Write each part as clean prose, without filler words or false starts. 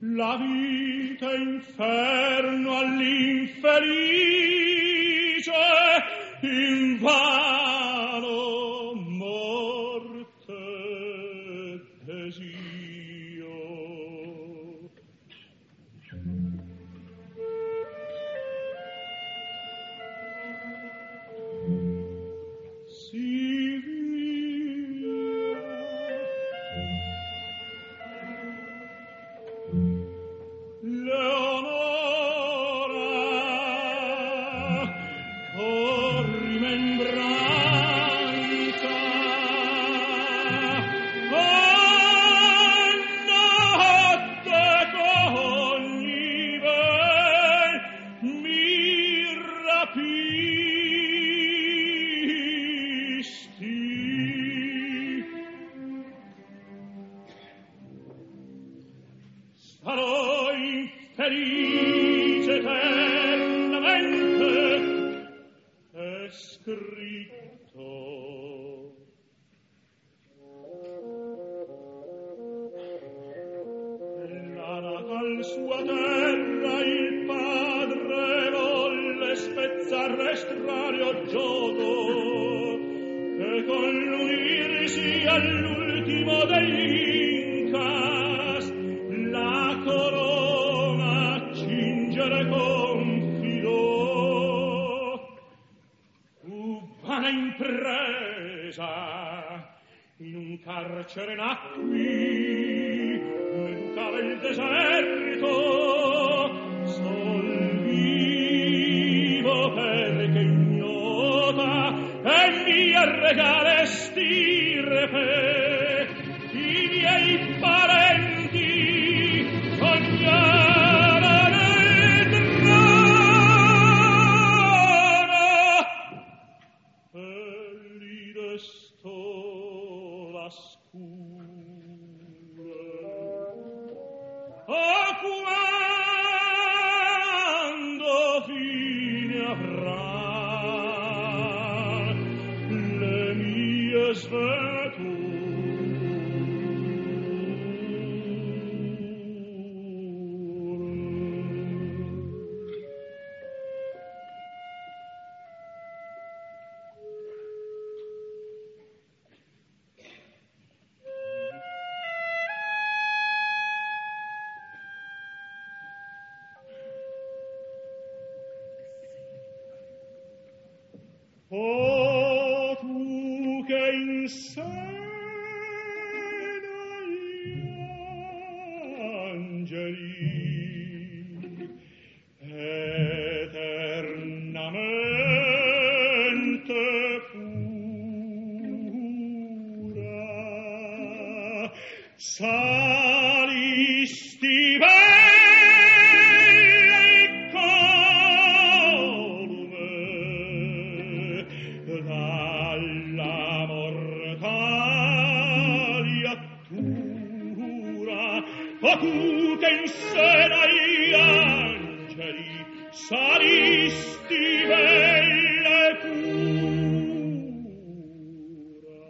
La vita inferno all'infelice, invano morte desio. In un carcere nacqui, meditava il deserto, sol vivo perché ignota, e mi regalesti repe, i miei parenti, sognare nel trono, e li destò la scura. Oh, quando fine avrà le mie sventure? Oh, tu che insena gli angeli, eternamente pura, salisti dalla mortalia tura, o tu che in seno agli angeli salisti bella e pura,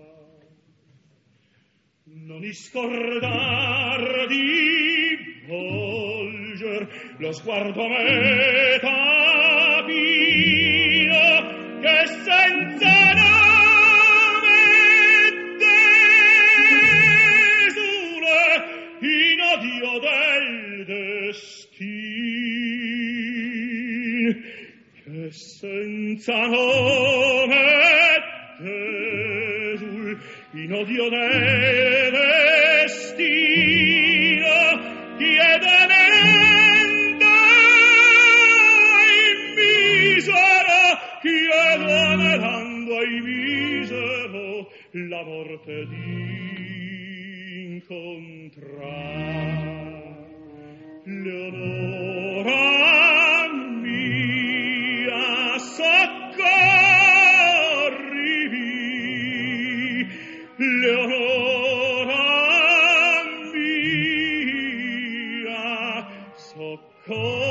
non scordar di volger lo sguardo metapino che senza nome desule in odio del destin, che senza nome desul in odio del destino chiedenenda in misero, chiedo anelando ai misero la morte d'incontrar. Leonora mia, soccorrivi, Leonora mia, soccorrivi.